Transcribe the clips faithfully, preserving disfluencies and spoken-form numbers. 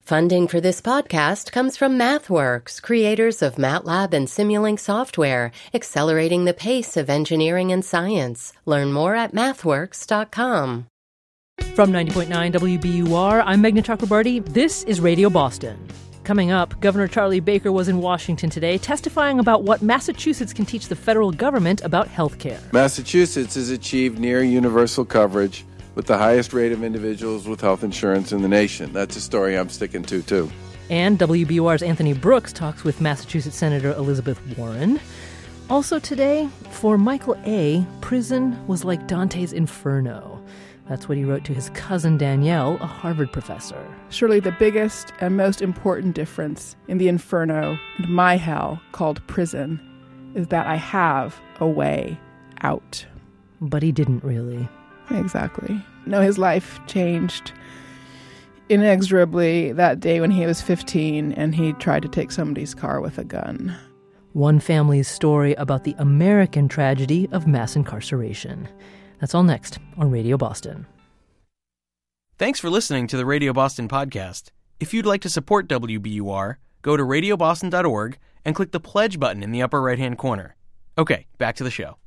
Funding for this podcast comes from MathWorks, creators of MATLAB and Simulink software, accelerating the pace of engineering and science. Learn more at mathworks dot com. From ninety point nine W B U R, I'm Meghna Chakrabarti. This is Radio Boston. Coming up, Governor Charlie Baker was in Washington today testifying about what Massachusetts can teach the federal government about health care. Massachusetts has achieved near universal coverage with the highest rate of individuals with health insurance in the nation. That's a story I'm sticking to, too. And W B U R's Anthony Brooks talks with Massachusetts Senator Elizabeth Warren. Also today, for Michael A., prison was like Dante's Inferno. That's what he wrote to his cousin Danielle, a Harvard professor. Surely the biggest and most important difference in the Inferno and my hell called prison is that I have a way out. But he didn't really. Exactly. No, his life changed inexorably that day when he was fifteen and he tried to take somebody's car with a gun. One family's story about the American tragedy of mass incarceration. That's all next on Radio Boston. Thanks for listening to the Radio Boston podcast. If you'd like to support W B U R, go to radio boston dot org and click the pledge button in the upper right-hand corner. Okay, back to the show.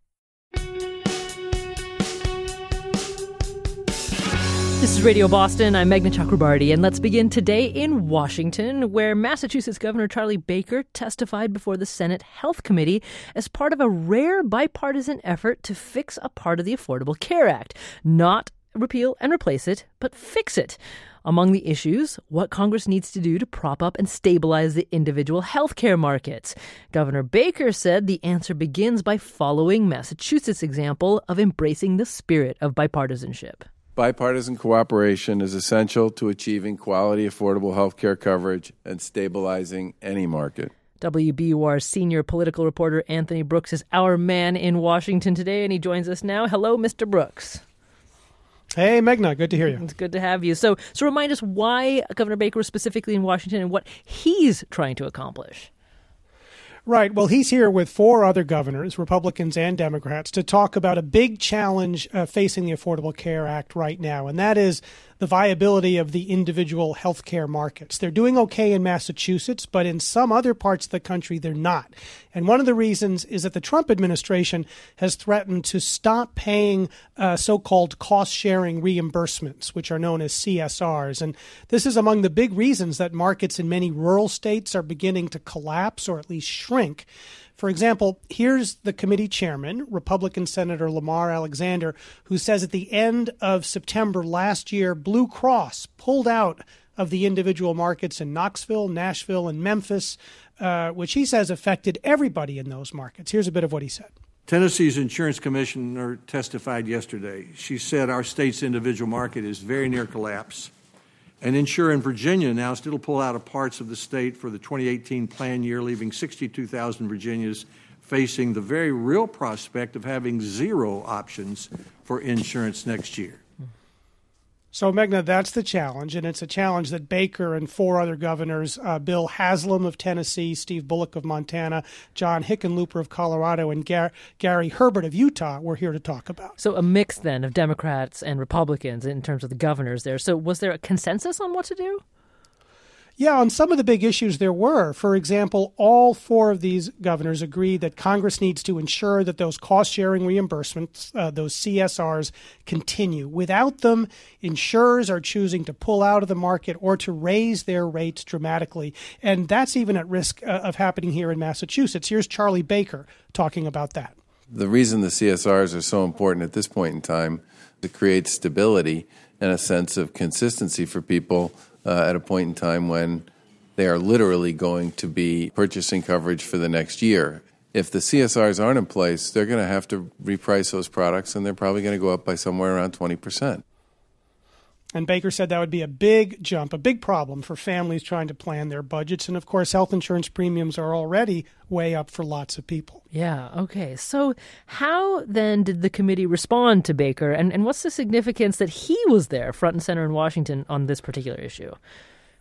This is Radio Boston. I'm Meghna Chakrabarti, and let's begin today in Washington, where Massachusetts Governor Charlie Baker testified before the Senate Health Committee as part of a rare bipartisan effort to fix a part of the Affordable Care Act. Not repeal and replace it, but fix it. Among the issues, what Congress needs to do to prop up and stabilize the individual health care markets. Governor Baker said the answer begins by following Massachusetts' example of embracing the spirit of bipartisanship. Bipartisan cooperation is essential to achieving quality, affordable health care coverage and stabilizing any market. W B U R senior political reporter Anthony Brooks is our man in Washington today, and he joins us now. Hello, Mister Brooks. Hey, Meghna. Good to hear you. It's good to have you. So, so remind us why Governor Baker was specifically in Washington and what he's trying to accomplish. Right. Well, he's here with four other governors, Republicans and Democrats, to talk about a big challenge uh, facing the Affordable Care Act right now, and that is the viability of the individual health care markets. They're doing okay in Massachusetts, but in some other parts of the country, they're not. And one of the reasons is that the Trump administration has threatened to stop paying uh, so-called cost-sharing reimbursements, which are known as C S Rs. And this is among the big reasons that markets in many rural states are beginning to collapse or at least shrink. For example, here's the committee chairman, Republican Senator Lamar Alexander, who says at the end of September last year, Blue Cross pulled out of the individual markets in Knoxville, Nashville, and Memphis, uh, which he says affected everybody in those markets. Here's a bit of what he said. Tennessee's insurance commissioner testified yesterday. She said our state's individual market is very near collapse. An insurer in Virginia announced it'll pull out of parts of the state for the twenty eighteen plan year, leaving sixty-two thousand Virginians facing the very real prospect of having zero options for insurance next year. So, Meghna, that's the challenge, and it's a challenge that Baker and four other governors, uh, Bill Haslam of Tennessee, Steve Bullock of Montana, John Hickenlooper of Colorado, and Gar- Gary Herbert of Utah, were here to talk about. So a mix, then, of Democrats and Republicans in terms of the governors there. So was there a consensus on what to do? Yeah, on some of the big issues there were. For example, all four of these governors agreed that Congress needs to ensure that those cost-sharing reimbursements, uh, those C S Rs, continue. Without them, insurers are choosing to pull out of the market or to raise their rates dramatically. And that's even at risk uh, of happening here in Massachusetts. Here's Charlie Baker talking about that. The reason the C S Rs are so important at this point in time is to create stability and a sense of consistency for people Uh, at a point in time when they are literally going to be purchasing coverage for the next year. If the C S Rs aren't in place, they're going to have to reprice those products, and they're probably going to go up by somewhere around twenty percent. And Baker said that would be a big jump, a big problem for families trying to plan their budgets. And, of course, health insurance premiums are already way up for lots of people. Yeah, okay. So how then did the committee respond to Baker? And, and what's the significance that he was there front and center in Washington on this particular issue?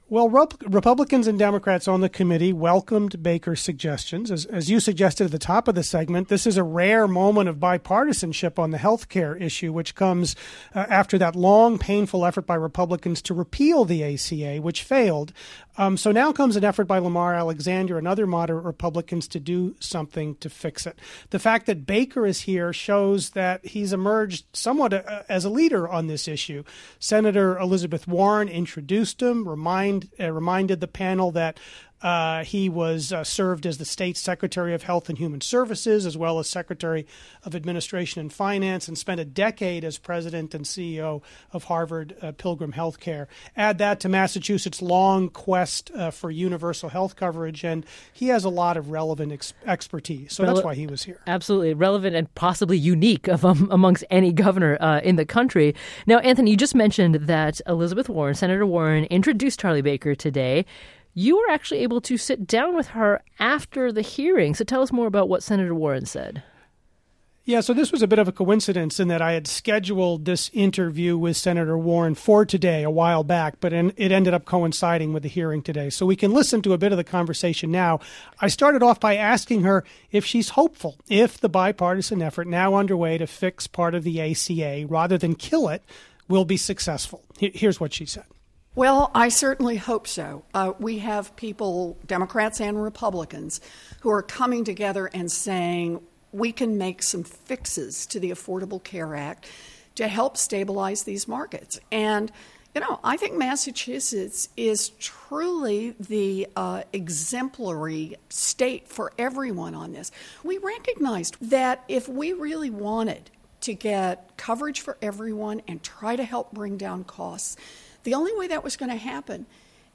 Well, Rep- Republicans and Democrats on the committee welcomed Baker's suggestions. As, as you suggested at the top of the segment, this is a rare moment of bipartisanship on the health care issue, which comes uh, after that long, painful effort by Republicans to repeal the A C A, which failed. Um, so now comes an effort by Lamar Alexander and other moderate Republicans to do something to fix it. The fact that Baker is here shows that he's emerged somewhat uh, as a leader on this issue. Senator Elizabeth Warren introduced him, remind Uh, reminded the panel that uh, he was uh, served as the state Secretary of Health and Human Services, as well as Secretary of Administration and Finance, and spent a decade as president and C E O of Harvard uh, Pilgrim Healthcare. Add that to Massachusetts' long quest uh, for universal health coverage, and he has a lot of relevant ex- expertise. So Rele- that's why he was here. Absolutely relevant and possibly unique of, um, amongst any governor uh, in the country. Now, Anthony, you just mentioned that Elizabeth Warren, Senator Warren, introduced Charlie Baker today. You were actually able to sit down with her after the hearing. So tell us more about what Senator Warren said. Yeah, so this was a bit of a coincidence in that I had scheduled this interview with Senator Warren for today a while back, but it ended up coinciding with the hearing today. So we can listen to a bit of the conversation now. I started off by asking her if she's hopeful, if the bipartisan effort now underway to fix part of the A C A rather than kill it will be successful. Here's what she said. Well, I certainly hope so. Uh, we have people, Democrats and Republicans, who are coming together and saying we can make some fixes to the Affordable Care Act to help stabilize these markets. And, you know, I think Massachusetts is truly the uh, exemplary state for everyone on this. We recognized that if we really wanted to get coverage for everyone and try to help bring down costs, the only way that was going to happen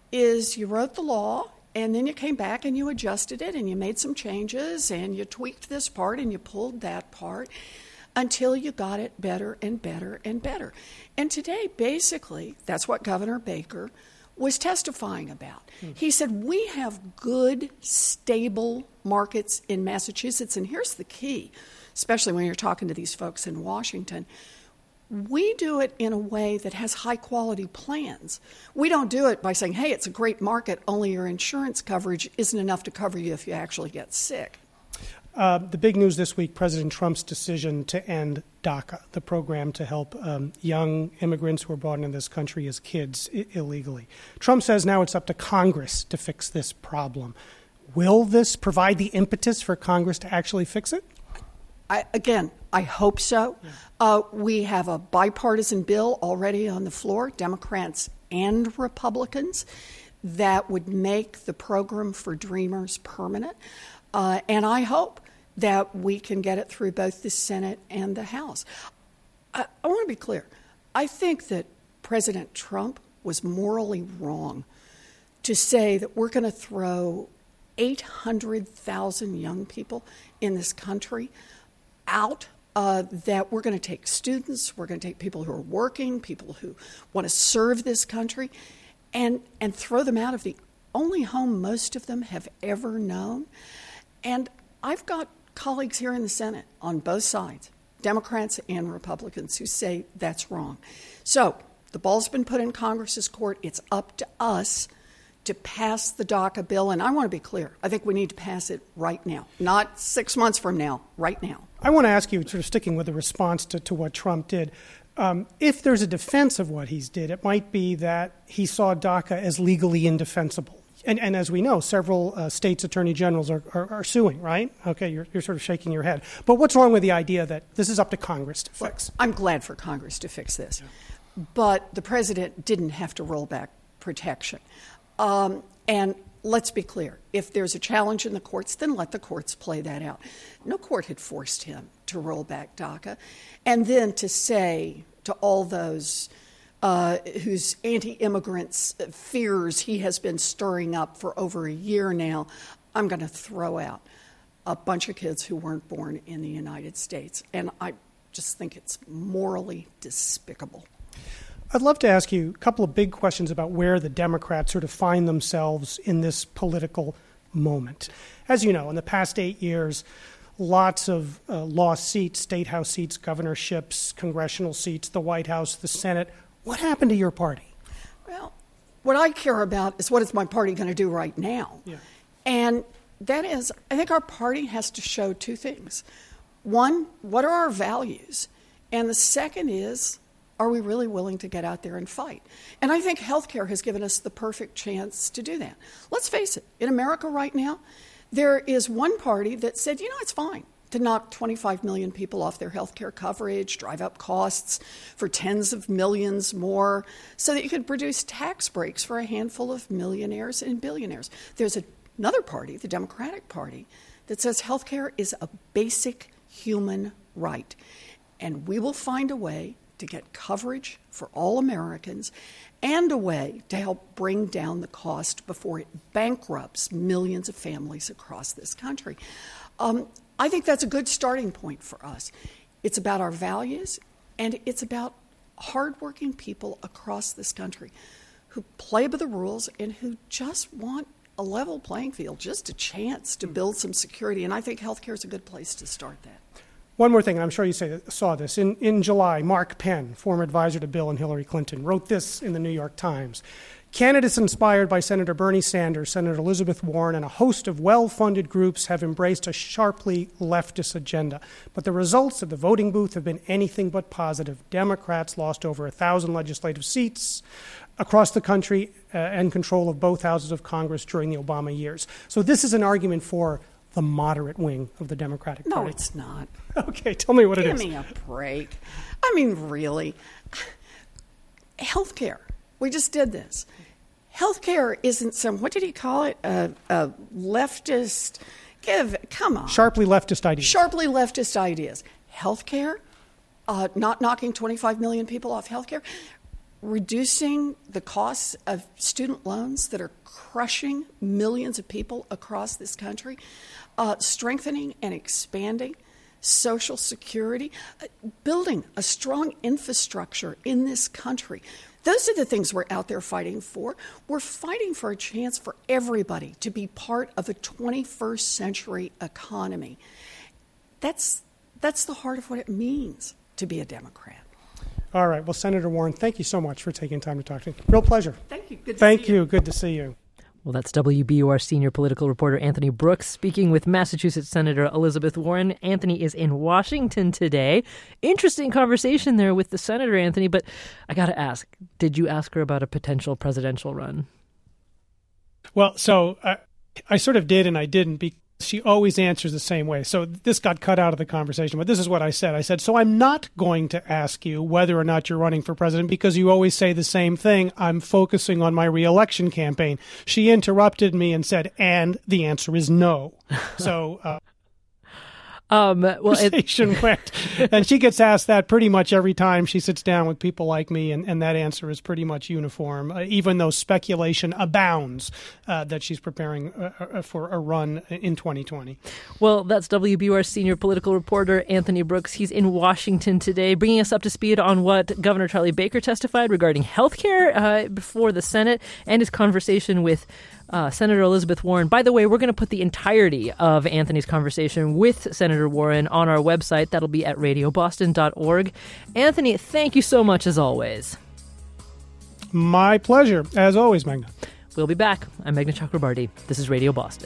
is you wrote the law and then you came back and you adjusted it and you made some changes and you tweaked this part and you pulled that part until you got it better and better and better. And today, basically, that's what Governor Baker was testifying about. Hmm. He said, we have good, stable markets in Massachusetts. And here's the key, especially when you're talking to these folks in Washington. We do it in a way that has high-quality plans. We don't do it by saying, hey, it's a great market, only your insurance coverage isn't enough to cover you if you actually get sick. Uh, the big news this week, President Trump's decision to end DACA, the program to help um, young immigrants who are brought into this country as kids I- illegally. Trump says now it's up to Congress to fix this problem. Will this provide the impetus for Congress to actually fix it? I, again, I hope so. Yeah. Uh, we have a bipartisan bill already on the floor, Democrats and Republicans, that would make the program for Dreamers permanent. Uh, and I hope that we can get it through both the Senate and the House. I, I want to be clear. I think that President Trump was morally wrong to say that we're going to throw eight hundred thousand young people in this country out, uh, that we're going to take students, we're going to take people who are working, people who want to serve this country, and, and throw them out of the only home most of them have ever known. And I've got colleagues here in the Senate on both sides, Democrats and Republicans, who say that's wrong. So the ball's been put in Congress's court. It's up to us to pass the DACA bill. And I want to be clear. I think we need to pass it right now, not six months from now, right now. I want to ask you, sort of sticking with the response to, to what Trump did, um, if there's a defense of what he's did, it might be that he saw DACA as legally indefensible. And, and as we know, several uh, states' attorney generals are, are, are suing, right? Okay, you're, you're sort of shaking your head. But what's wrong with the idea that this is up to Congress to fix? Well, I'm glad for Congress to fix this. Yeah. But the president didn't have to roll back protection. Um, and let's be clear. If there's a challenge in the courts, then let the courts play that out. No court had forced him to roll back DACA. And then to say to all those Uh, whose anti-immigrants fears he has been stirring up for over a year now, I'm going to throw out a bunch of kids who weren't born in the United States. And I just think it's morally despicable. I'd love to ask you a couple of big questions about where the Democrats sort of find themselves in this political moment. As you know, in the past eight years, lots of uh, lost seats, state house seats, governorships, congressional seats, the White House, the Senate. What happened to your party? Well, what I care about is what is my party going to do right now. Yeah. And that is, I think our party has to show two things. One, what are our values? And the second is, are we really willing to get out there and fight? And I think healthcare has given us the perfect chance to do that. Let's face it, in America right now, there is one party that said, you know, it's fine to knock twenty-five million people off their health care coverage, drive up costs for tens of millions more, so that you could produce tax breaks for a handful of millionaires and billionaires. There's a, another party, the Democratic Party, that says health care is a basic human right, and we will find a way to get coverage for all Americans and a way to help bring down the cost before it bankrupts millions of families across this country. Um, I think that's a good starting point for us. It's about our values, and it's about hardworking people across this country who play by the rules and who just want a level playing field, just a chance to build some security. And I think healthcare is a good place to start that. One more thing, and I'm sure you say, saw this. In, in July, Mark Penn, former advisor to Bill and Hillary Clinton, wrote this in the New York Times. Candidates inspired by Senator Bernie Sanders, Senator Elizabeth Warren, and a host of well-funded groups have embraced a sharply leftist agenda. But the results of the voting booth have been anything but positive. Democrats lost over a thousand legislative seats across the country uh, and control of both houses of Congress during the Obama years. So this is an argument for the moderate wing of the Democratic Party. No, it's not. Okay, tell me what it Give is. me a break. I mean, really. Healthcare. We just did this. Healthcare isn't some, what did he call it? A, a leftist, give, come on. Sharply leftist ideas. Sharply leftist ideas. Healthcare, uh, not knocking twenty-five million people off healthcare, reducing the costs of student loans that are crushing millions of people across this country, uh, strengthening and expanding Social Security, uh, building a strong infrastructure in this country. Those are the things we're out there fighting for. We're fighting for a chance for everybody to be part of a twenty-first century economy. That's, that's the heart of what it means to be a Democrat. All right. Well, Senator Warren, thank you so much for taking time to talk to me. Real pleasure. Thank you. Good to Thank see you. you. Good to see you. Well, that's W B U R senior political reporter Anthony Brooks speaking with Massachusetts Senator Elizabeth Warren. Anthony is in Washington today. Interesting conversation there with the senator, Anthony, but I got to ask, did you ask her about a potential presidential run? Well, so I, I sort of did and I didn't, because she always answers the same way. So this got cut out of the conversation, but this is what I said. I said, so I'm not going to ask you whether or not you're running for president because you always say the same thing. I'm focusing on my reelection campaign. She interrupted me and said, and the answer is no. So uh, Um, well, conversation it, went. And she gets asked that pretty much every time she sits down with people like me, and, and that answer is pretty much uniform, uh, even though speculation abounds uh, that she's preparing uh, for a run in twenty twenty. Well, that's W B U R senior political reporter Anthony Brooks. He's in Washington today, bringing us up to speed on what Governor Charlie Baker testified regarding health care uh, before the Senate and his conversation with Uh, Senator Elizabeth Warren. By the way, we're going to put the entirety of Anthony's conversation with Senator Warren on our website. That'll be at radio boston dot org. Anthony, thank you so much as always. My pleasure, as always, Magna. We'll be back. I'm Meghna Chakrabarty. This is Radio Boston.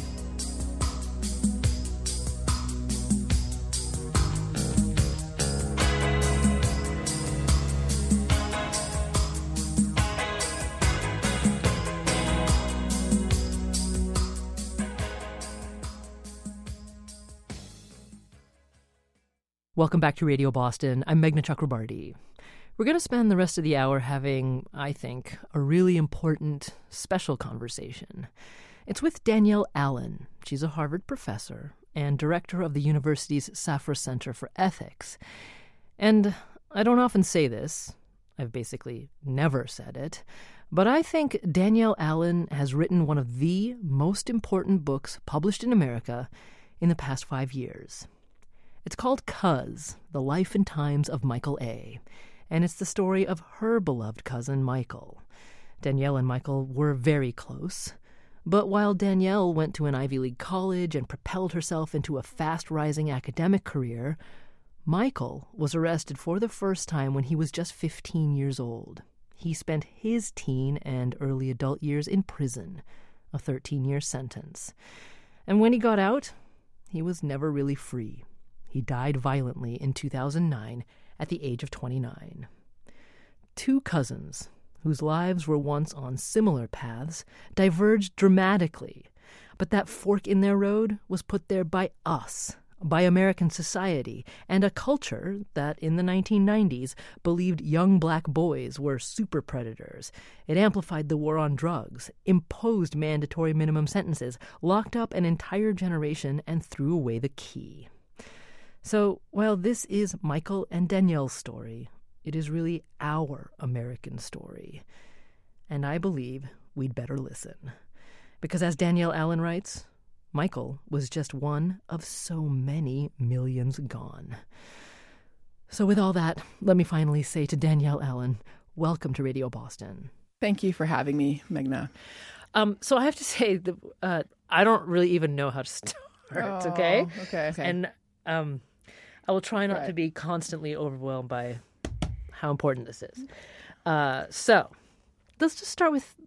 Welcome back to Radio Boston. I'm Meghna Chakrabarty. We're going to spend the rest of the hour having, I think, a really important, special conversation. It's with Danielle Allen. She's a Harvard professor and director of the university's Safra Center for Ethics. And I don't often say this. I've basically never said it. But I think Danielle Allen has written one of the most important books published in America in the past five years. It's called Cuz, The Life and Times of Michael A., and it's the story of her beloved cousin, Michael. Danielle and Michael were very close, but while Danielle went to an Ivy League college and propelled herself into a fast-rising academic career, Michael was arrested for the first time when he was just fifteen years old. He spent his teen and early adult years in prison, a thirteen-year sentence. And when he got out, he was never really free. He died violently in two thousand nine at the age of twenty-nine. Two cousins, whose lives were once on similar paths, diverged dramatically. But that fork in their road was put there by us, by American society, and a culture that in the nineteen nineties believed young black boys were super predators. It amplified the war on drugs, imposed mandatory minimum sentences, locked up an entire generation, and threw away the key. So while this is Michael and Danielle's story, it is really our American story. And I believe we'd better listen. Because as Danielle Allen writes, Michael was just one of so many millions gone. So with all that, let me finally say to Danielle Allen, welcome to Radio Boston. Thank you for having me, Meghna. Um, so I have to say, that, uh, I don't really even know how to start, oh, okay? Okay, okay. And um, I will try not right. to be constantly overwhelmed by how important this is. Uh, so let's just start with,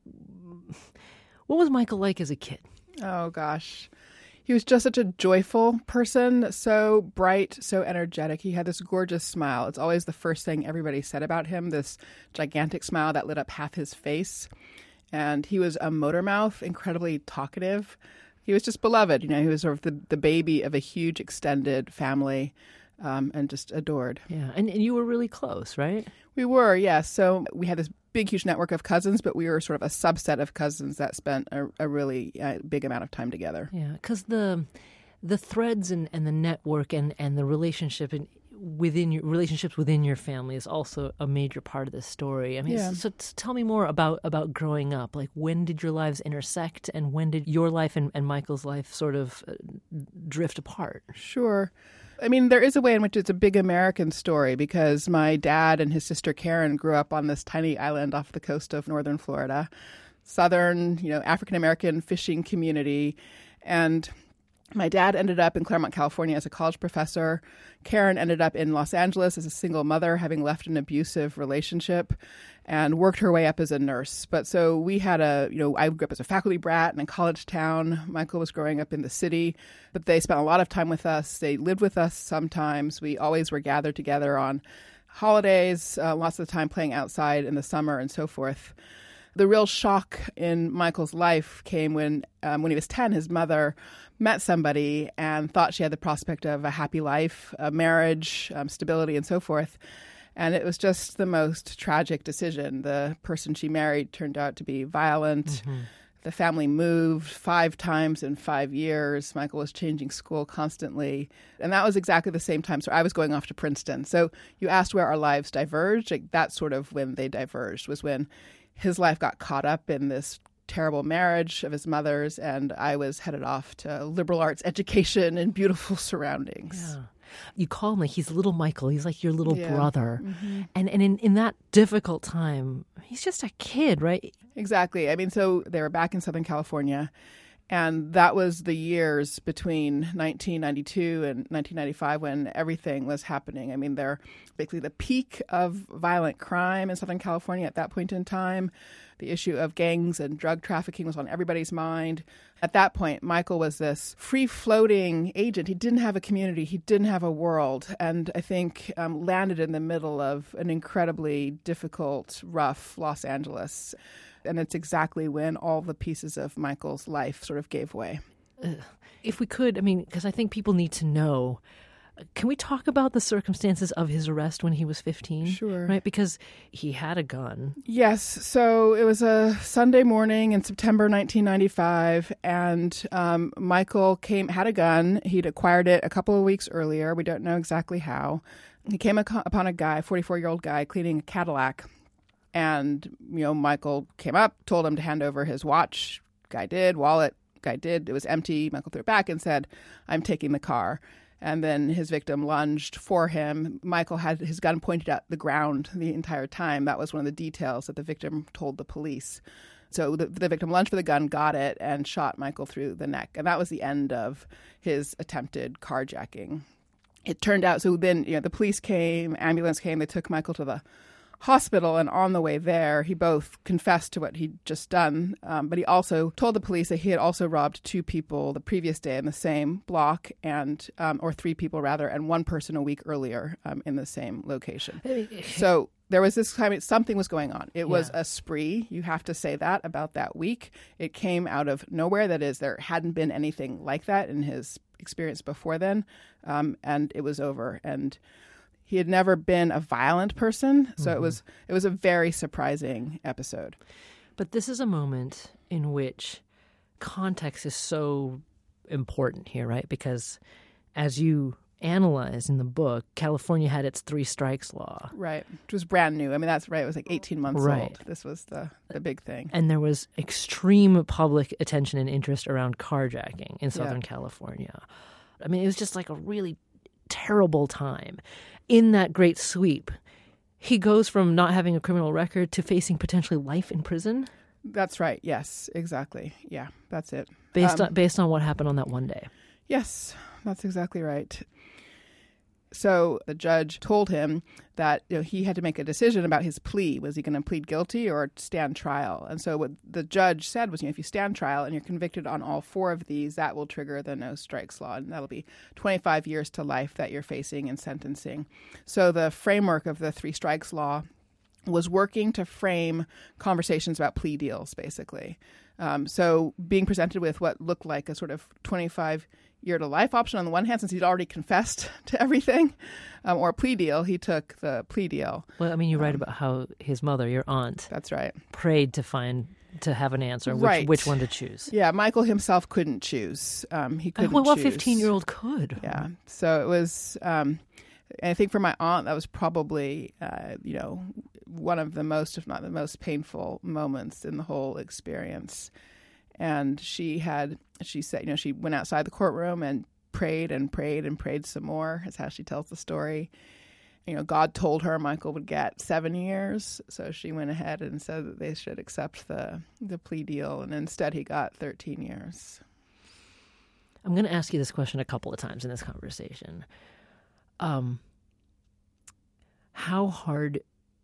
what was Michael like as a kid? Oh, gosh. He was just such a joyful person, so bright, so energetic. He had this gorgeous smile. It's always the first thing everybody said about him, this gigantic smile that lit up half his face. And he was a motor mouth, incredibly talkative. He was just beloved. You know, he was sort of the, the baby of a huge extended family, um, and just adored. Yeah, and, and you were really close, right? We were, yes. So we had this big, huge network of cousins, but we were sort of a subset of cousins that spent a, a really uh, big amount of time together. Yeah, because the the threads and, and the network and, and the relationship and within your relationships within your family is also a major part of this story. I mean, Yeah. so, so tell me more about, about growing up. Like, when did your lives intersect, and when did your life and, and Michael's life sort of uh, drift apart? Sure. I mean, there is a way in which it's a big American story, because my dad and his sister Karen grew up on this tiny island off the coast of northern Florida, southern, you know, African-American fishing community. And my dad ended up in Claremont, California as a college professor. Karen ended up in Los Angeles as a single mother, having left an abusive relationship, and worked her way up as a nurse. But so we had a, you know, I grew up as a faculty brat in a college town. Michael was growing up in the city, but they spent a lot of time with us. They lived with us sometimes. We always were gathered together on holidays, uh, lots of the time playing outside in the summer and so forth. The real shock in Michael's life came when, um, when he was ten, his mother met somebody and thought she had the prospect of a happy life, a marriage, um, stability, and so forth. And it was just the most tragic decision. The person she married turned out to be violent. Mm-hmm. The family moved five times in five years. Michael was changing school constantly. And that was exactly the same time. So I was going off to Princeton. So you asked where our lives diverged. Like, that's sort of when they diverged, was when his life got caught up in this terrible marriage of his mother's, and I was headed off to liberal arts education in beautiful surroundings. Yeah. You call him like he's little Michael. He's like your little Yeah. brother. Mm-hmm. And and in, in that difficult time, he's just a kid, right? Exactly. I mean, so they were back in Southern California, and that was the years between nineteen ninety-two and nineteen ninety-five when everything was happening. I mean, they're basically the peak of violent crime in Southern California at that point in time. The issue of gangs and drug trafficking was on everybody's mind. At that point, Michael was this free-floating agent. He didn't have a community. He didn't have a world. And I think um, landed in the middle of an incredibly difficult, rough Los Angeles. And it's exactly when all the pieces of Michael's life sort of gave way. Uh, if we could, I mean, because I think people need to know, can we talk about the circumstances of his arrest when he was fifteen? Sure. Right? Because he had a gun. Yes. So it was a Sunday morning in September nineteen ninety-five, and um, Michael came had a gun. He'd acquired it a couple of weeks earlier. We don't know exactly how. He came ac- upon a guy, a forty-four-year-old guy, cleaning a Cadillac. And, you know, Michael came up, told him to hand over his watch. Guy did. Wallet. Guy did. It was empty. Michael threw it back and said, "I'm taking the car." And then his victim lunged for him. Michael had his gun pointed at the ground the entire time. That was one of the details that the victim told the police. So the, the victim lunged for the gun, got it, and shot Michael through the neck. And that was the end of his attempted carjacking. It turned out, so then, you know, the police came, ambulance came, they took Michael to the hospital, and on the way there, he both confessed to what he'd just done, um, but he also told the police that he had also robbed two people the previous day in the same block, and um, or three people rather, and one person a week earlier um, in the same location. So there was this time, something was going on. It was yeah. a spree. You have to say that about that week. It came out of nowhere. That is, there hadn't been anything like that in his experience before then, um, and it was over. And he had never been a violent person, so mm-hmm. it was it was a very surprising episode. But this is a moment in which context is so important here, right? Because as you analyze in the book, California had its three strikes law. Right, which was brand new. I mean, that's right. It was like eighteen months right. old. This was the, the big thing. And there was extreme public attention and interest around carjacking in Southern yeah. California. I mean, it was just like a really terrible time. In that great sweep, he goes from not having a criminal record to facing potentially life in prison. That's right. Yes, exactly. Yeah, that's it. Based um, on based on what happened on that one day. Yes, that's exactly right. So the judge told him that you know, he had to make a decision about his plea. Was he going to plead guilty or stand trial? And so what the judge said was, you know, if you stand trial and you're convicted on all four of these, that will trigger the no strikes law. And that'll be twenty-five years to life that you're facing in sentencing. So the framework of the three strikes law was working to frame conversations about plea deals, basically. Um, so being presented with what looked like a sort of twenty-five year to life option on the one hand, since he'd already confessed to everything, um, or a plea deal, he took the plea deal. Well, I mean, you um, write about how his mother, your aunt, that's right, prayed to find to have an answer, which, right. which one to choose. Yeah, Michael himself couldn't choose. Um, he couldn't well, what choose. fifteen-year-old could? Yeah, so it was. Um, and I think for my aunt, that was probably, uh, you know, one of the most, if not the most painful moments in the whole experience. And she had, she said, you know, she went outside the courtroom and prayed and prayed and prayed some more, is how she tells the story. You know, God told her Michael would get seven years. So she went ahead and said that they should accept the, the plea deal. And instead he got thirteen years. I'm going to ask you this question a couple of times in this conversation. Um, how hard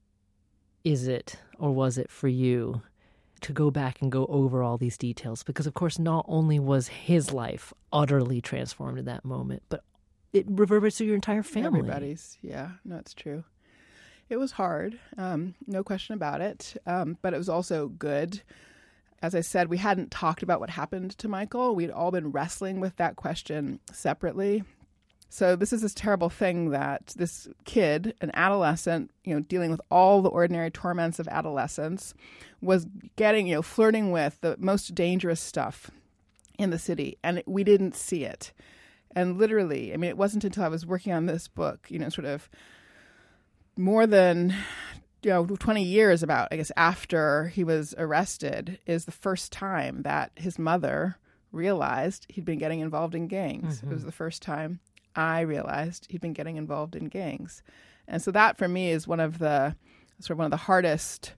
is it, or was it for you, to go back and go over all these details? Because, of course, not only was his life utterly transformed in that moment, but it reverberates through your entire family. Everybody's, yeah, no, it's true. It was hard, um, no question about it, um, but it was also good. As I said, we hadn't talked about what happened to Michael. We'd all been wrestling with that question separately. So this is this terrible thing that this kid, an adolescent, you know, dealing with all the ordinary torments of adolescence, was getting, you know, flirting with the most dangerous stuff in the city, and we didn't see it. And literally, I mean, it wasn't until I was working on this book, you know, sort of more than, you know, twenty years about, I guess, after he was arrested, is the first time that his mother realized he'd been getting involved in gangs. Mm-hmm. It was the first time I realized he'd been getting involved in gangs. And so that for me is one of the sort of one of the hardest,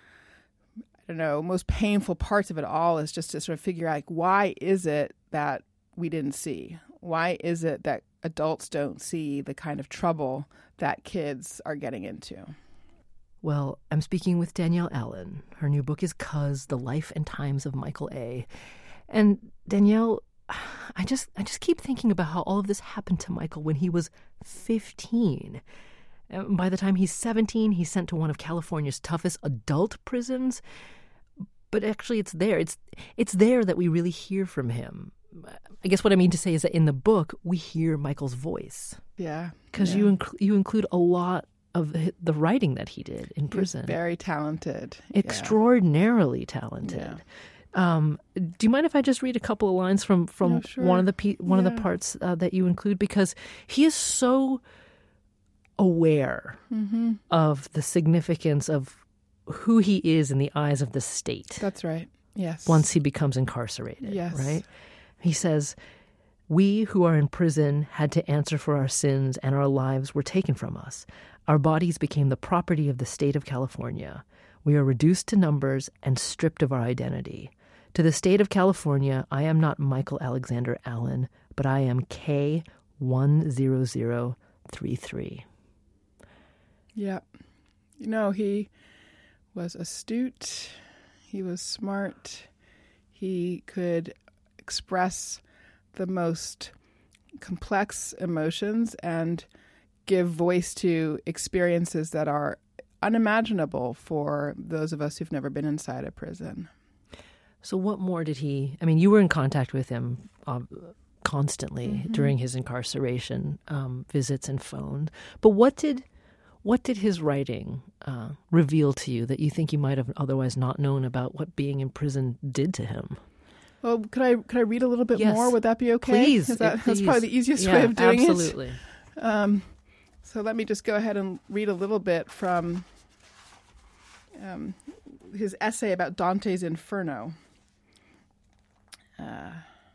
I don't know, most painful parts of it all, is just to sort of figure out, like, why is it that we didn't see? Why is it that adults don't see the kind of trouble that kids are getting into? Well, I'm speaking with Danielle Allen. Her new book is Cuz, The Life and Times of Michael A. And Danielle, I just I just keep thinking about how all of this happened to Michael when he was fifteen. And by the time he's seventeen, he's sent to one of California's toughest adult prisons. But actually, it's there. It's it's there that we really hear from him. I guess what I mean to say is that in the book, we hear Michael's voice. Yeah. Because yeah. you, inc- you include a lot of the writing that he did in prison. He's very talented. Extraordinarily yeah. talented. Yeah. Um, do you mind if I just read a couple of lines from, from no, sure. one of the pe- one yeah. of the parts uh, that you include? Because he is so aware mm-hmm. of the significance of who he is in the eyes of the state. That's right. Yes. Once he becomes incarcerated. Yes. Right? He says, "We who are in prison had to answer for our sins, and our lives were taken from us. Our bodies became the property of the state of California. We are reduced to numbers and stripped of our identity. To the state of California, I am not Michael Alexander Allen, but I am K one zero zero three three. Yeah. You know, he was astute. He was smart. He could express the most complex emotions and give voice to experiences that are unimaginable for those of us who've never been inside a prison. So what more did he, I mean, you were in contact with him uh, constantly mm-hmm. during his incarceration um, visits and phone. But what did what did his writing uh, reveal to you that you think you might have otherwise not known about what being in prison did to him? Well, could I could I read a little bit yes. more? Would that be okay? Please. That, please. That's probably the easiest yeah, way of doing absolutely. it. Absolutely. Um, so let me just go ahead and read a little bit from um, his essay about Dante's Inferno. Uh,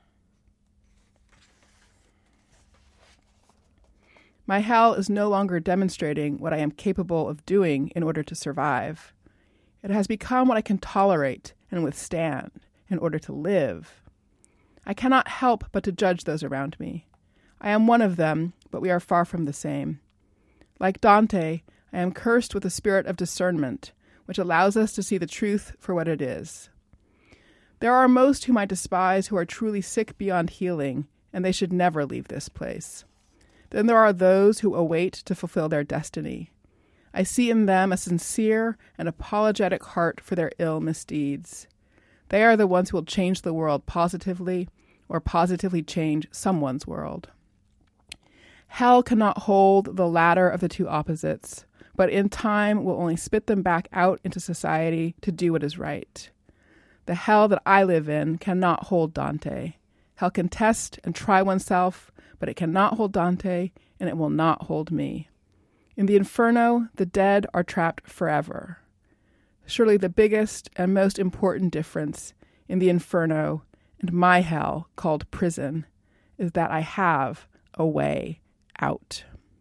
My hell is no longer demonstrating what I am capable of doing in order to survive. It has become what I can tolerate and withstand in order to live. I cannot help but to judge those around me. I am one of them, but we are far from the same. Like Dante, I am cursed with a spirit of discernment, which allows us to see the truth for what it is. There are most whom I despise who are truly sick beyond healing, and they should never leave this place. Then there are those who await to fulfill their destiny. I see in them a sincere and apologetic heart for their ill misdeeds. They are the ones who will change the world positively, or positively change someone's world. Hell cannot hold the latter of the two opposites, but in time will only spit them back out into society to do what is right. The hell that I live in cannot hold Dante. Hell can test and try oneself, but it cannot hold Dante, and it will not hold me. In the Inferno, the dead are trapped forever. Surely the biggest and most important difference in the Inferno and my hell, called prison, is that I have a way out.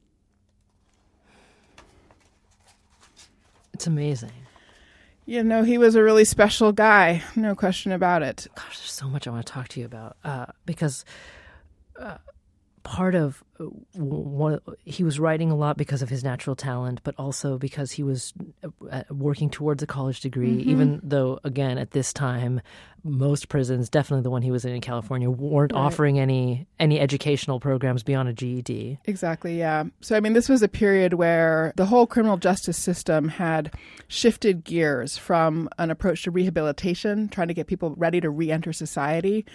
It's amazing. You know, he was a really special guy, no question about it. Gosh, there's so much I want to talk to you about uh, because uh, part of uh, one, he was writing a lot because of his natural talent, but also because he was uh, working towards a college degree, mm-hmm. even though, again, at this time, most prisons, definitely the one he was in in California, weren't right. offering any any educational programs beyond a G E D. Exactly, yeah. So, I mean, this was a period where the whole criminal justice system had shifted gears from an approach to rehabilitation, trying to get people ready to re-enter society,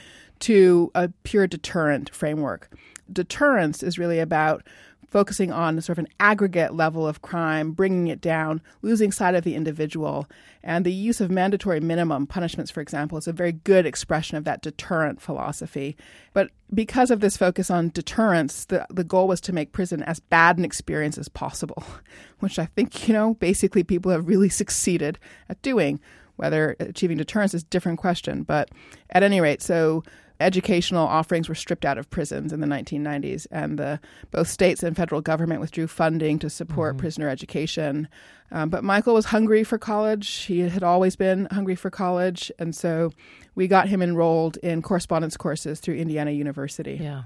to a pure deterrent framework. Deterrence is really about focusing on sort of an aggregate level of crime, bringing it down, losing sight of the individual. And the use of mandatory minimum punishments, for example, is a very good expression of that deterrent philosophy. But because of this focus on deterrence, the, the goal was to make prison as bad an experience as possible, which I think, you know, basically people have really succeeded at doing. Whether achieving deterrence is a different question. But at any rate, so educational offerings were stripped out of prisons in the nineteen nineties, and the both states and federal government withdrew funding to support mm-hmm. prisoner education. Um, but Michael was hungry for college. He had always been hungry for college, and so we got him enrolled in correspondence courses through Indiana University. Yeah.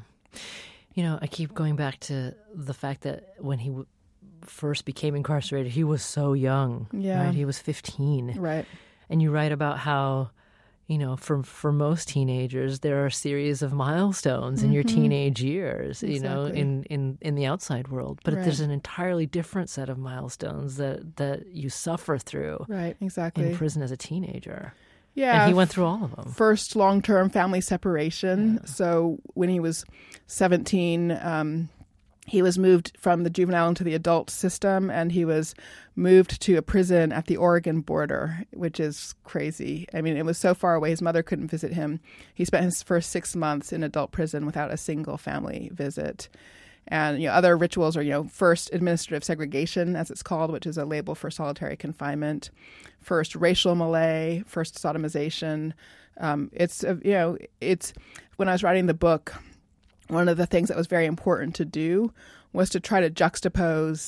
You know, I keep going back to the fact that when he w- first became incarcerated, he was so young. Yeah. Right? He was fifteen. Right. And you write about how, you know, for for most teenagers, there are a series of milestones mm-hmm. in your teenage years, exactly. you know, in, in, in the outside world. But right. there's an entirely different set of milestones that, that you suffer through right, exactly. in prison as a teenager. Yeah. And he went through all of them. First long-term family separation. Yeah. So when he was seventeen, um, he was moved from the juvenile into the adult system, and he was moved to a prison at the Oregon border, which is crazy. I mean, it was so far away, his mother couldn't visit him. He spent his first six months in adult prison without a single family visit. And, you know, other rituals are, you know, first administrative segregation, as it's called, which is a label for solitary confinement. First racial melee, first sodomization. Um, it's, uh, you know, it's, when I was writing the book, one of the things that was very important to do was to try to juxtapose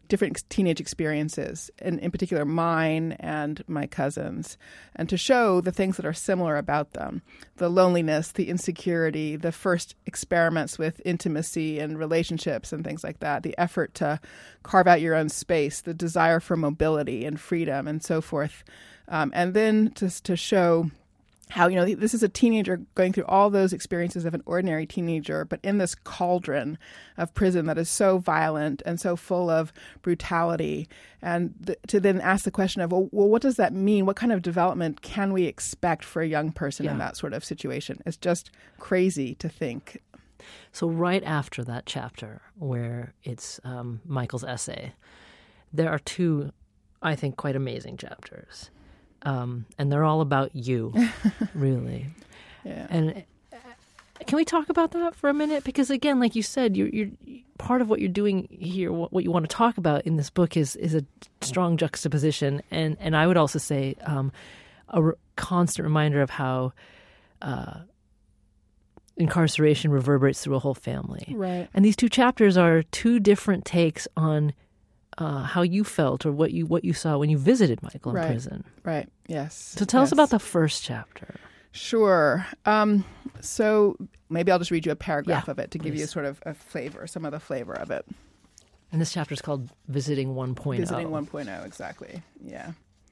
different teenage experiences, and in particular mine and my cousins, and to show the things that are similar about them, the loneliness, the insecurity, the first experiments with intimacy and relationships and things like that, the effort to carve out your own space, the desire for mobility and freedom and so forth. Um, and then to, to show how, you know, this is a teenager going through all those experiences of an ordinary teenager, but in this cauldron of prison that is so violent and so full of brutality. And th- to then ask the question of, well, well, what does that mean? What kind of development can we expect for a young person yeah. in that sort of situation? It's just crazy to think. So right after that chapter where it's um, Michael's essay, there are two, I think, quite amazing chapters. Um, and they're all about you, really. Yeah. And uh, can we talk about that for a minute? Because again, like you said, you're, you're part of what you're doing here. What, what you want to talk about in this book is is a strong juxtaposition, and and I would also say um, a re- constant reminder of how uh, incarceration reverberates through a whole family. Right. And these two chapters are two different takes on Uh, how you felt or what you what you saw when you visited Michael in right. prison. Right, yes. So tell yes. us about the first chapter. Sure. Um, so maybe I'll just read you a paragraph yeah, of it to please. give you sort of a flavor, some of the flavor of it. And this chapter is called Visiting one point oh. Visiting one point oh, exactly. Yeah.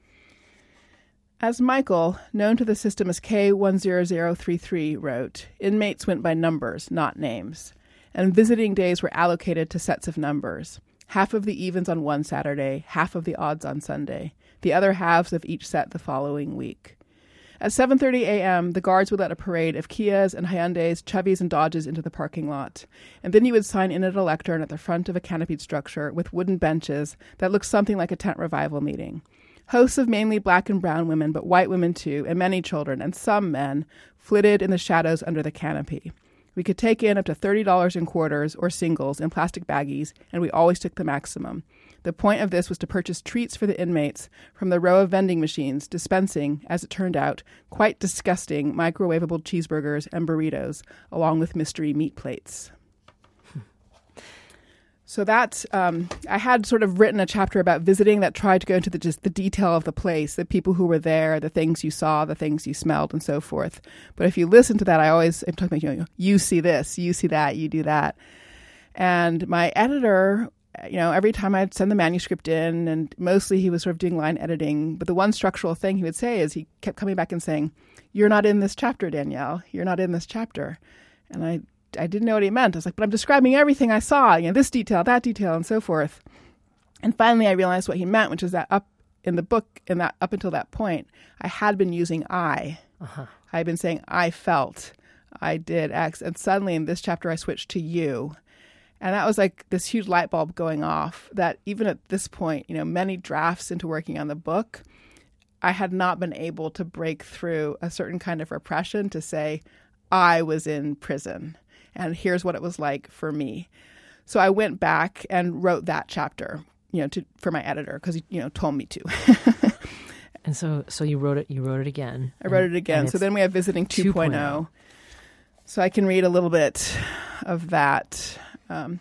As Michael, known to the system as K one zero zero three three, wrote, inmates went by numbers, not names, and visiting days were allocated to sets of numbers. Half of the evens on one Saturday, half of the odds on Sunday, the other halves of each set the following week. At seven thirty a.m., the guards would let a parade of Kias and Hyundais, Chevys, and Dodges into the parking lot. And then you would sign in at a lectern at the front of a canopied structure with wooden benches that looked something like a tent revival meeting. Hosts of mainly black and brown women, but white women too, and many children, and some men, flitted in the shadows under the canopy. We could take in up to thirty dollars in quarters or singles in plastic baggies, and we always took the maximum. The point of this was to purchase treats for the inmates from the row of vending machines, dispensing, as it turned out, quite disgusting microwavable cheeseburgers and burritos, along with mystery meat plates. So that, um, I had sort of written a chapter about visiting that tried to go into the, just the detail of the place, the people who were there, the things you saw, the things you smelled, and so forth. But if you listen to that, I always, I'm talking about, you know, you see this, you see that, you do that. And my editor, you know, every time I'd send the manuscript in, and mostly he was sort of doing line editing, but the one structural thing he would say is he kept coming back and saying, you're not in this chapter, Danielle. You're not in this chapter. And I I didn't know what he meant. I was like, but I'm describing everything I saw, you know, this detail, that detail, and so forth. And finally, I realized what he meant, which is that up in the book, in that up until that point, I had been using I. Uh-huh. I had been saying I felt, I did X, and suddenly in this chapter, I switched to you. And that was like this huge light bulb going off that even at this point, you know, many drafts into working on the book, I had not been able to break through a certain kind of repression to say I was in prison. And here's what it was like for me. So I went back and wrote that chapter, you know, to, for my editor because he, you know, told me to. And so, so you wrote it. You wrote it again. I wrote it again. So then we have Visiting two point oh. So I can read a little bit of that. Um,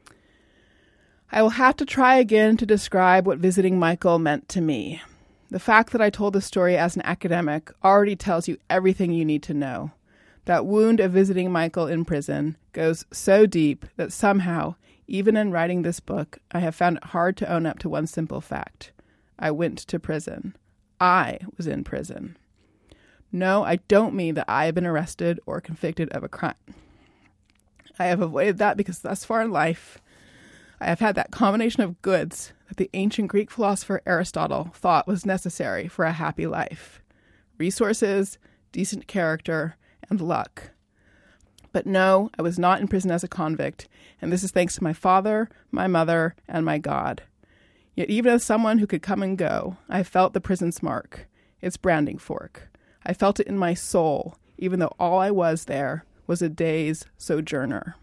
I will have to try again to describe what visiting Michael meant to me. The fact that I told the story as an academic already tells you everything you need to know. That wound of visiting Michael in prison goes so deep that somehow, even in writing this book, I have found it hard to own up to one simple fact. I went to prison. I was in prison. No, I don't mean that I have been arrested or convicted of a crime. I have avoided that because thus far in life, I have had that combination of goods that the ancient Greek philosopher Aristotle thought was necessary for a happy life. Resources, decent character, and luck. But no, I was not in prison as a convict, and this is thanks to my father, my mother, and my God. Yet even as someone who could come and go, I felt the prison's mark, its branding fork. I felt it in my soul, even though all I was there was a day's sojourner.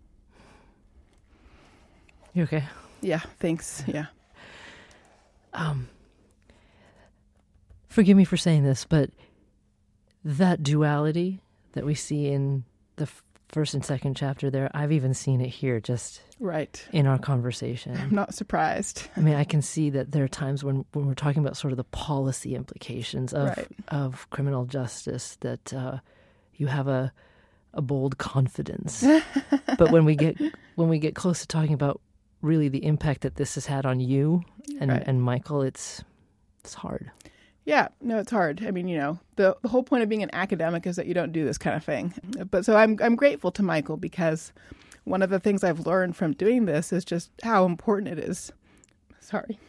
You okay? Yeah, thanks. Yeah. Um, forgive me for saying this, but that duality that we see in the first and second chapter there. I've even seen it here just right in our conversation. I'm not surprised. I mean, I can see that there are times when, when we're talking about sort of the policy implications of right. of criminal justice that uh, you have a a bold confidence. But when we get when we get close to talking about really the impact that this has had on you and, right. and Michael, it's it's hard. Yeah, no, it's hard. I mean, you know, the, the whole point of being an academic is that you don't do this kind of thing. But so I'm I'm grateful to Michael, because one of the things I've learned from doing this is just how important it is. Sorry.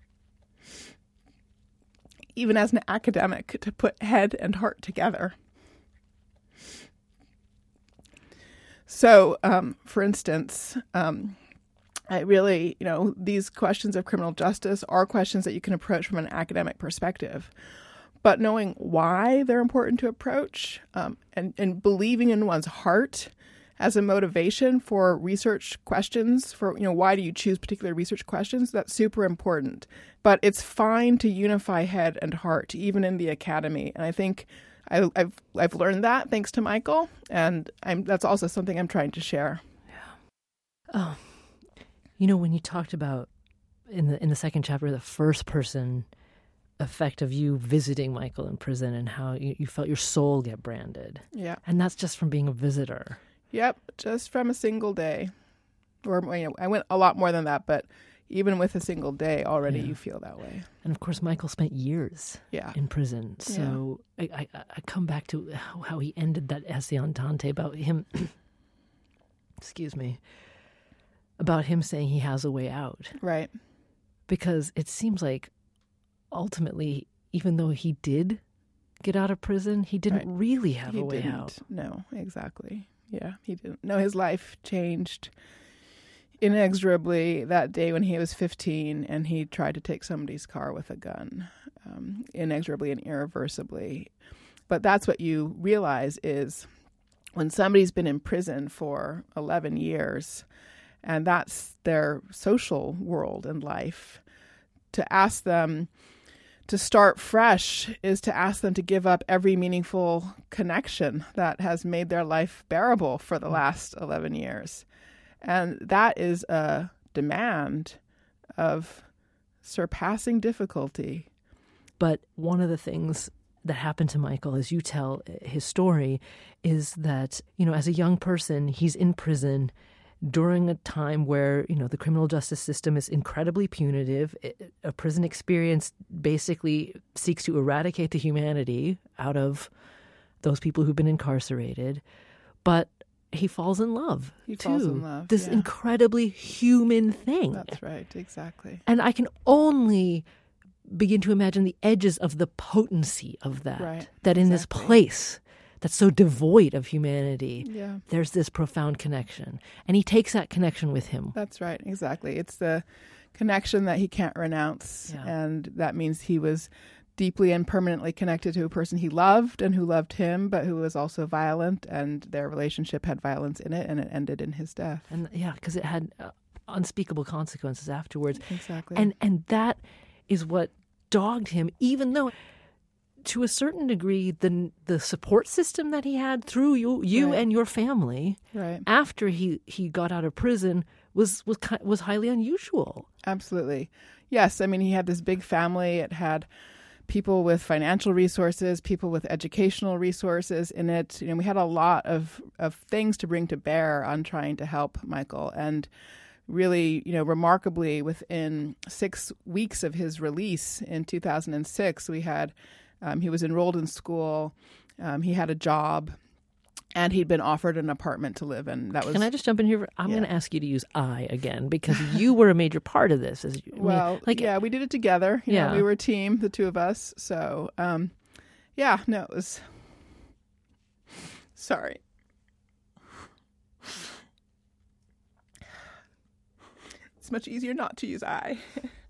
Even as an academic, to put head and heart together. So, um, for instance, um, I really, you know, these questions of criminal justice are questions that you can approach from an academic perspective. But knowing why they're important to approach um, and, and believing in one's heart as a motivation for research questions, for, you know, why do you choose particular research questions, that's super important. But it's fine to unify head and heart, even in the academy. And I think I, I've I've learned that thanks to Michael, and I'm that's also something I'm trying to share. Yeah. Oh. You know, when you talked about in the in the second chapter, the first person effect of you visiting Michael in prison and how you, you felt your soul get branded. Yeah. And that's just from being a visitor. Yep, just from a single day. Or, you know, I went a lot more than that, but even with a single day, already yeah. you feel that way. And of course, Michael spent years yeah. in prison. So yeah. I, I, I come back to how, how he ended that essay on Dante about him, excuse me, about him saying he has a way out. Right. Because it seems like ultimately, even though he did get out of prison, he didn't right. really have he a way didn't. out. No, exactly. Yeah, he didn't. No, his life changed inexorably that day when he was fifteen and he tried to take somebody's car with a gun, um, inexorably and irreversibly. But that's what you realize is when somebody's been in prison for eleven years, and that's their social world and life, to ask them to start fresh is to ask them to give up every meaningful connection that has made their life bearable for the last eleven years. And that is a demand of surpassing difficulty. But one of the things that happened to Michael, as you tell his story, is that, you know, as a young person, he's in prison during a time where, you know, the criminal justice system is incredibly punitive. A prison experience basically seeks to eradicate the humanity out of those people who've been incarcerated. But he falls in love, he too. falls in love, this yeah. incredibly human thing. That's right, exactly. And I can only begin to imagine the edges of the potency of that. Right, that in exactly. this place that's so devoid of humanity, yeah. there's this profound connection. And he takes that connection with him. That's right, exactly. It's the connection that he can't renounce. Yeah. And that means he was deeply and permanently connected to a person he loved and who loved him, but who was also violent, and their relationship had violence in it, and it ended in his death. And yeah, because it had uh, unspeakable consequences afterwards. Exactly. And and that is what dogged him, even though to a certain degree, the the support system that he had through you, you right. and your family, right. after he, he got out of prison was was was highly unusual. Absolutely, yes. I mean, he had this big family. It had people with financial resources, people with educational resources in it. You know, we had a lot of of things to bring to bear on trying to help Michael, and really, you know, remarkably, within six weeks of his release in two thousand six, we had. Um, he was enrolled in school. Um, he had a job, and he'd been offered an apartment to live in. That was. Can I just jump in here? I'm yeah. going to ask you to use "I" again because you were a major part of this. As you, well, I mean, like, yeah, we did it together. You yeah, know, we were a team, the two of us. So, um, yeah, no, it was. Sorry. It's much easier not to use "I."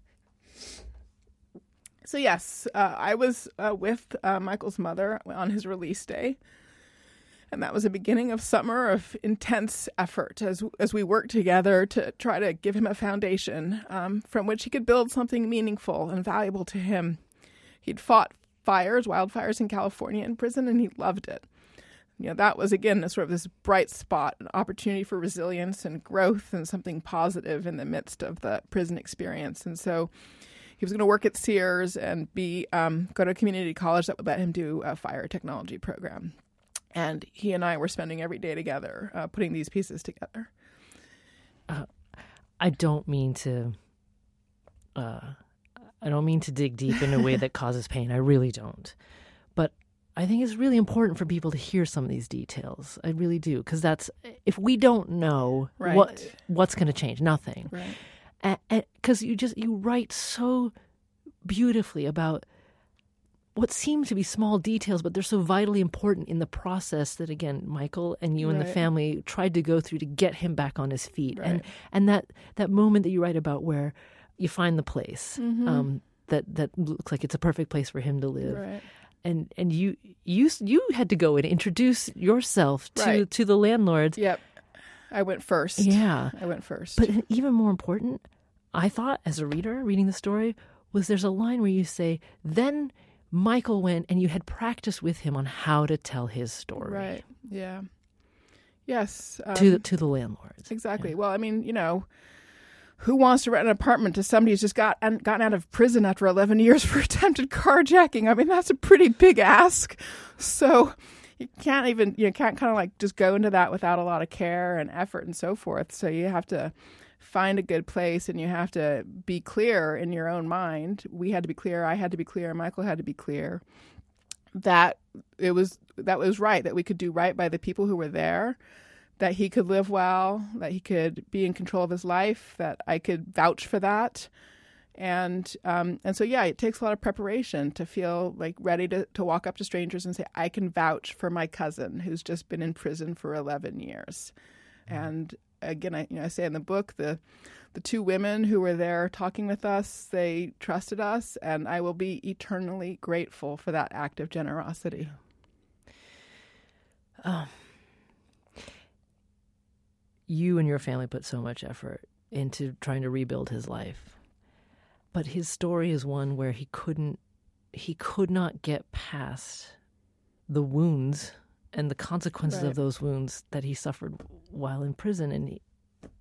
So yes, uh, I was uh, with uh, Michael's mother on his release day, and that was a beginning of summer of intense effort as as we worked together to try to give him a foundation um, from which he could build something meaningful and valuable to him. He'd fought fires, wildfires in California in prison, and he loved it. you know, that was, again, sort of this bright spot, an opportunity for resilience and growth and something positive in the midst of the prison experience. And so he was going to work at Sears and be um, go to a community college that would let him do a fire technology program. And he and I were spending every day together, uh, putting these pieces together. Uh, I don't mean to... Uh, I don't mean to dig deep in a way that causes pain. I really don't. But I think it's really important for people to hear some of these details. I really do, because that's if we don't know right. what what's going to change, nothing. Right. Because you just you write so beautifully about what seem to be small details, but they're so vitally important in the process that, again, Michael and you and right. the family tried to go through to get him back on his feet. Right. And and that that moment that you write about where you find the place mm-hmm. um, that that looks like it's a perfect place for him to live, right. and and you you you had to go and introduce yourself to, right. to the landlords. Yep, I went first. Yeah, I went first. But even more important, I thought as a reader reading the story was there's a line where you say, "Then Michael went and you had practiced with him on how to tell his story." Right. Yeah. Yes. Um, to to the landlords. Exactly. Yeah. Well, I mean, you know. Who wants to rent an apartment to somebody who's just got gotten out of prison after eleven years for attempted carjacking? I mean, that's a pretty big ask. So you can't even, you know, can't kind of like just go into that without a lot of care and effort and so forth. So you have to find a good place and you have to be clear in your own mind. We had to be clear. I had to be clear. Michael had to be clear that it was, that was right, that we could do right by the people who were there, that he could live well, that he could be in control of his life, that I could vouch for that. And um, and so, yeah, it takes a lot of preparation to feel like ready to, to walk up to strangers and say, I can vouch for my cousin who's just been in prison for eleven years. And again, I, you know, I say in the book, the the two women who were there talking with us, they trusted us, and I will be eternally grateful for that act of generosity. Oh. You and your family put so much effort into trying to rebuild his life. But his story is one where he couldn't, he could not get past the wounds and the consequences right. of those wounds that he suffered while in prison. And he,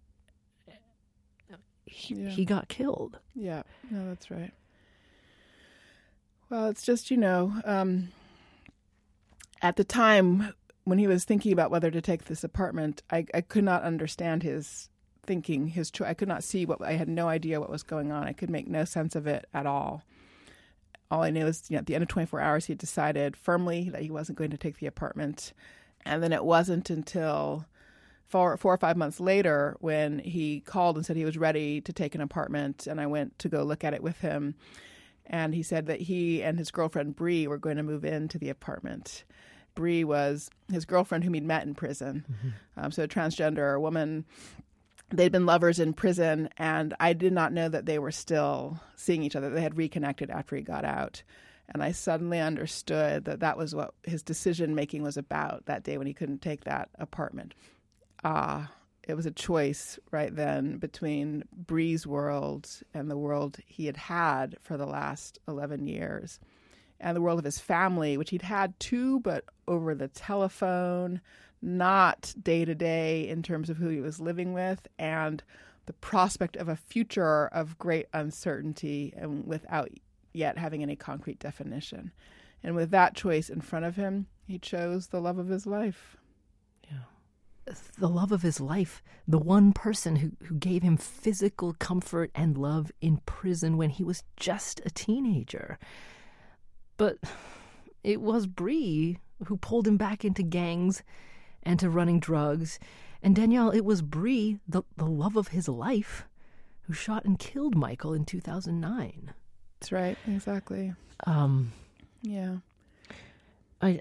he, yeah. he got killed. Yeah, no, that's right. Well, it's just, you know, um, at the time when he was thinking about whether to take this apartment, I, I could not understand his thinking, his choice. I could not see what, I had no idea what was going on. I could make no sense of it at all. All I knew is, you know, at the end of twenty-four hours, he decided firmly that he wasn't going to take the apartment. And then it wasn't until four, four or five months later when he called and said he was ready to take an apartment. And I went to go look at it with him. And he said that he and his girlfriend, Bree, were going to move into the apartment. Bree was his girlfriend whom he'd met in prison. Mm-hmm. Um, so a transgender woman. They'd been lovers in prison, and I did not know that they were still seeing each other. They had reconnected after he got out. And I suddenly understood that that was what his decision-making was about that day when he couldn't take that apartment. Ah, it was a choice right then between Bree's world and the world he had had for the last eleven years. And the world of his family, which he'd had too, but over the telephone, not day to day in terms of who he was living with, and the prospect of a future of great uncertainty and without yet having any concrete definition. And with that choice in front of him, he chose the love of his life. Yeah. The love of his life, the one person who, who gave him physical comfort and love in prison when he was just a teenager. But it was Bree who pulled him back into gangs and to running drugs. And Danielle, it was Bree, the, the love of his life, who shot and killed Michael in two thousand nine. That's right, exactly. Um, yeah. I.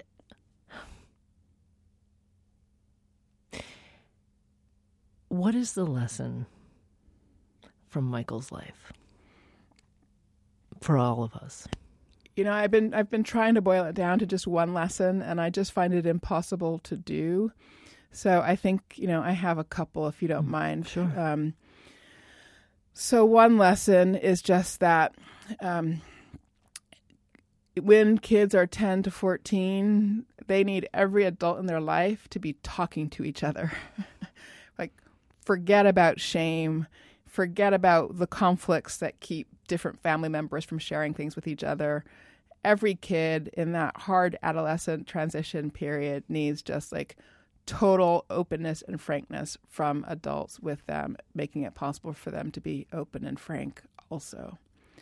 What is the lesson from Michael's life for all of us? You know, I've been I've been trying to boil it down to just one lesson, and I just find it impossible to do. So I think, you know, I have a couple, if you don't mind. Sure. Um, so one lesson is just that, um, when kids are ten to fourteen, they need every adult in their life to be talking to each other. Like, forget about shame. Forget about the conflicts that keep different family members from sharing things with each other. Every kid in that hard adolescent transition period needs just like total openness and frankness from adults with them, making it possible for them to be open and frank also.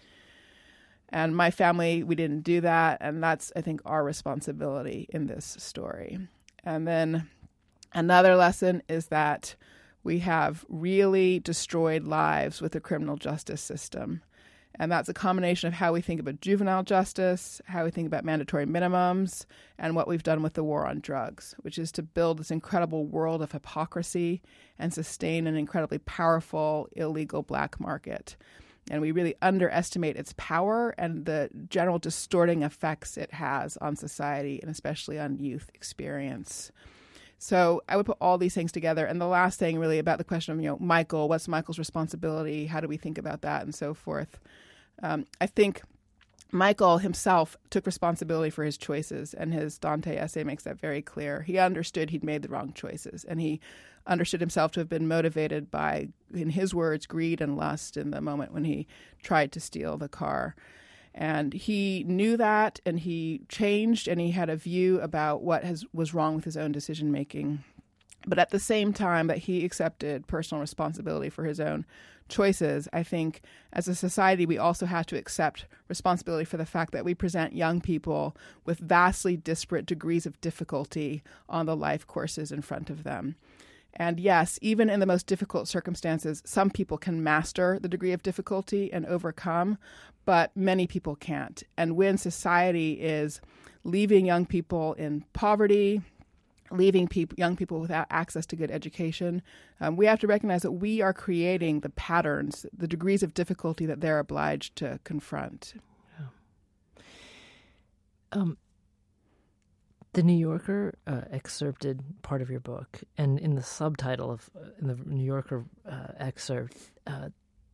And my family, we didn't do that. And that's, I think, our responsibility in this story. And then another lesson is that we have really destroyed lives with the criminal justice system. And that's a combination of how we think about juvenile justice, how we think about mandatory minimums, and what we've done with the war on drugs, which is to build this incredible world of hypocrisy and sustain an incredibly powerful illegal black market. And we really underestimate its power and the general distorting effects it has on society and especially on youth experience. So I would put all these things together. And the last thing really about the question of, you know, Michael, what's Michael's responsibility? How do we think about that and so forth? Um, I think Michael himself took responsibility for his choices, and his Dante essay makes that very clear. He understood he'd made the wrong choices, and he understood himself to have been motivated by, in his words, greed and lust in the moment when he tried to steal the car. And he knew that, and he changed, and he had a view about what has, was wrong with his own decision-making. But at the same time that he accepted personal responsibility for his own choices, I think as a society we also have to accept responsibility for the fact that we present young people with vastly disparate degrees of difficulty on the life courses in front of them. And yes, even in the most difficult circumstances, some people can master the degree of difficulty and overcome, but many people can't. And when society is leaving young people in poverty, leaving people, young people without access to good education, um, we have to recognize that we are creating the patterns, the degrees of difficulty that they're obliged to confront. Yeah. Um, the New Yorker uh, excerpted part of your book, and in the subtitle of uh, in the New Yorker uh, excerpt, uh,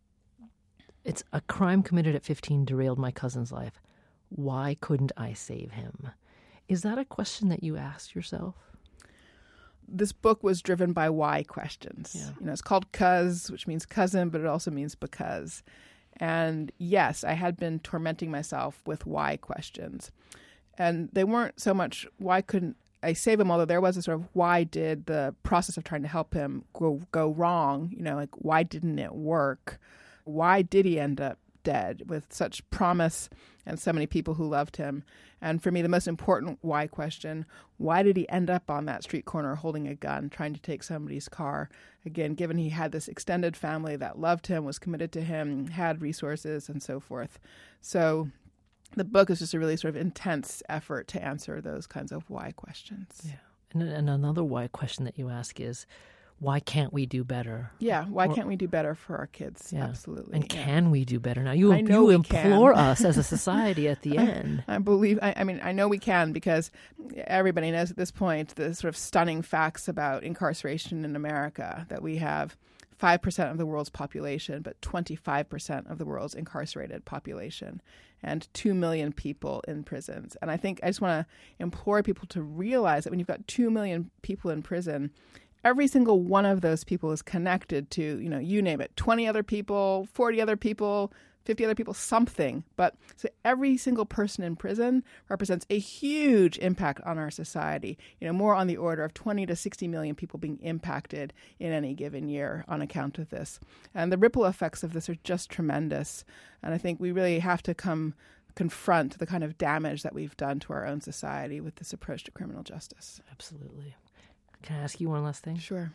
it's "A crime committed at fifteen derailed my cousin's life. Why couldn't I save him?" Is that a question that you asked yourself? This book was driven by why questions. Yeah. You know, it's called Cuz, which means cousin, but it also means because. And yes, I had been tormenting myself with why questions. And they weren't so much why couldn't I save him, although there was a sort of why did the process of trying to help him go, go wrong? You know, like why didn't it work? Why did he end up dead with such promise and so many people who loved him? And for me, the most important why question, why did he end up on that street corner holding a gun, trying to take somebody's car? Again, given he had this extended family that loved him, was committed to him, had resources, and so forth. So the book is just a really sort of intense effort to answer those kinds of why questions. Yeah. And, and another why question that you ask is, why can't we do better? Yeah, why or, can't we do better for our kids? Yeah. Absolutely. And yeah. can we do better? Now, you, I know you we implore can. us as a society at the end. I believe, I, I mean, I know we can, because everybody knows at this point the sort of stunning facts about incarceration in America, that we have five percent of the world's population, but twenty-five percent of the world's incarcerated population, and two million people in prisons. And I think I just want to implore people to realize that when you've got two million people in prison, every single one of those people is connected to, you know, you name it, twenty other people, forty other people, fifty other people, something. But so every single person in prison represents a huge impact on our society, you know, more on the order of twenty to sixty million people being impacted in any given year on account of this. And the ripple effects of this are just tremendous. And I think we really have to come confront the kind of damage that we've done to our own society with this approach to criminal justice. Absolutely. Can I ask you one last thing? Sure.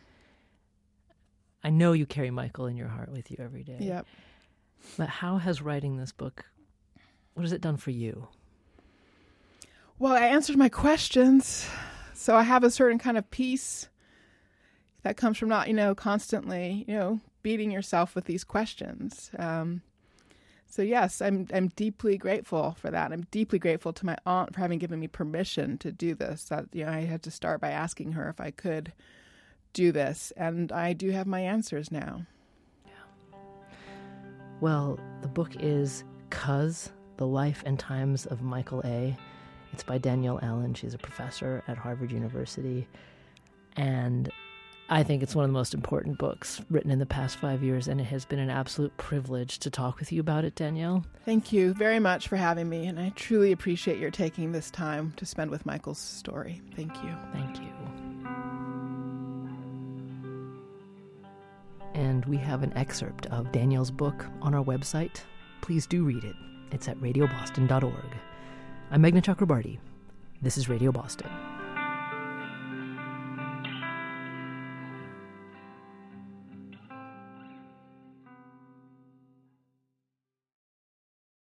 I know you carry Michael in your heart with you every day. Yep. But how has writing this book, what has it done for you? Well, I answered my questions. So I have a certain kind of peace that comes from not, you know, constantly, you know, beating yourself with these questions. Um, so yes, I'm I'm deeply grateful for that. I'm deeply grateful to my aunt for having given me permission to do this. That, you know, I had to start by asking her if I could do this, and I do have my answers now. Yeah. Well, the book is Cuz, The Life and Times of Michael A. It's by Danielle Allen. She's a professor at Harvard University. And I think it's one of the most important books written in the past five years, and it has been an absolute privilege to talk with you about it, Danielle. Thank you very much for having me, and I truly appreciate your taking this time to spend with Michael's story. Thank you. Thank you. And we have an excerpt of Danielle's book on our website. Please do read it. It's at radio boston dot org. I'm Meghna Chakrabarty. This is Radio Boston.